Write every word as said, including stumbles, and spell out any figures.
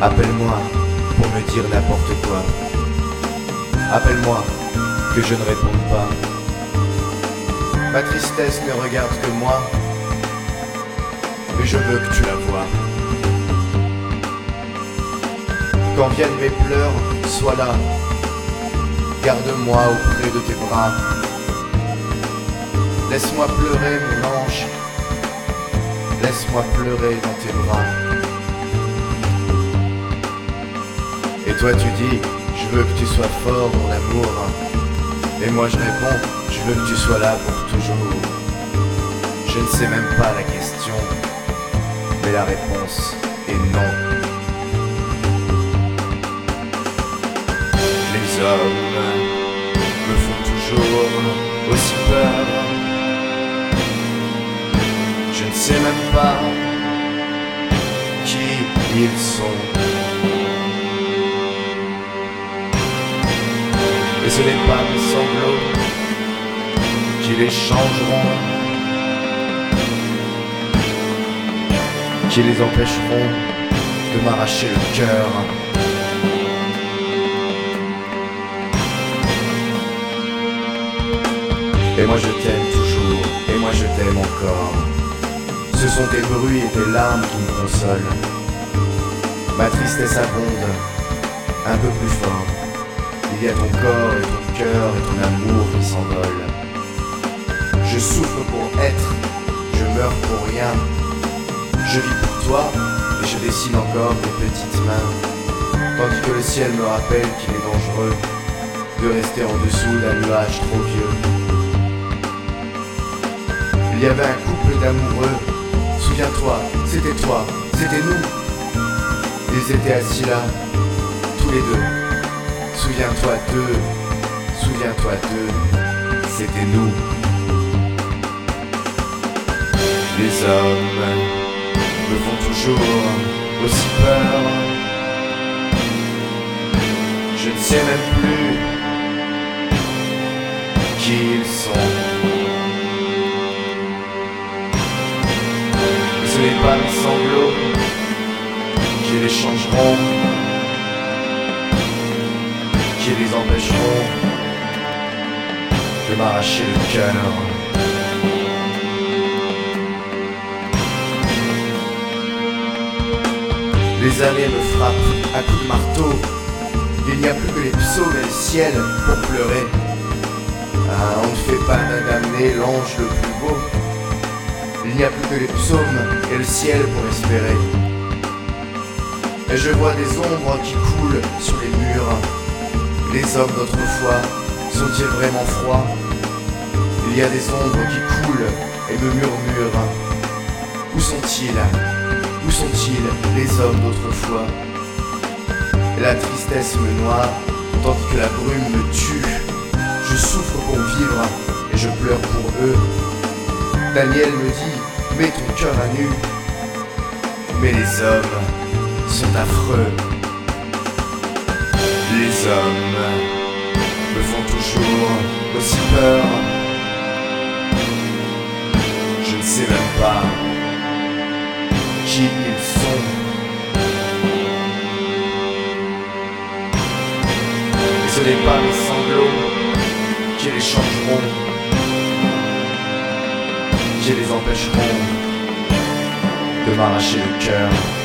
Appelle-moi pour me dire n'importe quoi. Appelle-moi que je ne réponde pas. Ma tristesse ne regarde que moi, mais je veux que tu la vois. Quand viennent mes pleurs, sois là. Garde-moi auprès de tes bras. Laisse-moi pleurer mon ange. Laisse-moi pleurer dans tes bras. Et toi tu dis, je veux que tu sois fort mon amour. Et moi je réponds, je veux que tu sois là pour toujours. Je ne sais même pas la question, mais la réponse est non. Les hommes me font toujours aussi peur. Je ne sais même pas qui ils sont. Et ce n'est pas mes sanglots qui les changeront, qui les empêcheront de m'arracher le cœur. Et moi je t'aime toujours, et moi je t'aime encore. Ce sont tes bruits et tes larmes qui me consolent. Ma tristesse abonde un peu plus fort. Il y a ton corps et ton cœur et ton amour qui s'envolent. Je souffre pour être, je meurs pour rien. Je vis pour toi et je dessine encore tes petites mains. Tandis que le ciel me rappelle qu'il est dangereux de rester en dessous d'un nuage trop vieux. Il y avait un couple d'amoureux, souviens-toi, c'était toi, c'était nous. Ils étaient assis là, tous les deux. Souviens-toi d'eux, souviens-toi d'eux, c'était nous. Les hommes me font toujours aussi peur. Je ne sais même plus qui ils sont. Ce n'est pas mes sanglots qui les changeront, qui les empêcheront de m'arracher le cœur. Les années me frappent à coups de marteau. Il n'y a plus que les psaumes et le ciel pour pleurer. Ah, on ne fait pas d'amener l'ange le plus beau. Il n'y a plus que les psaumes et le ciel pour espérer. Et je vois des ombres qui coulent sur les murs. Les hommes d'autrefois sont-ils vraiment froids? Il y a des ombres qui coulent et me murmurent. Où sont-ils? Où sont-ils les hommes d'autrefois? Et la tristesse me noie, tandis que la brume me tue. Je souffre pour vivre et je pleure pour eux. Daniel me dit, mets ton cœur à nu. Mais les hommes sont affreux. Les hommes me font toujours aussi peur. Je ne sais même pas qui ils sont. Et ce n'est pas mes sanglots qui les changeront, qui les empêcheront de m'arracher le cœur.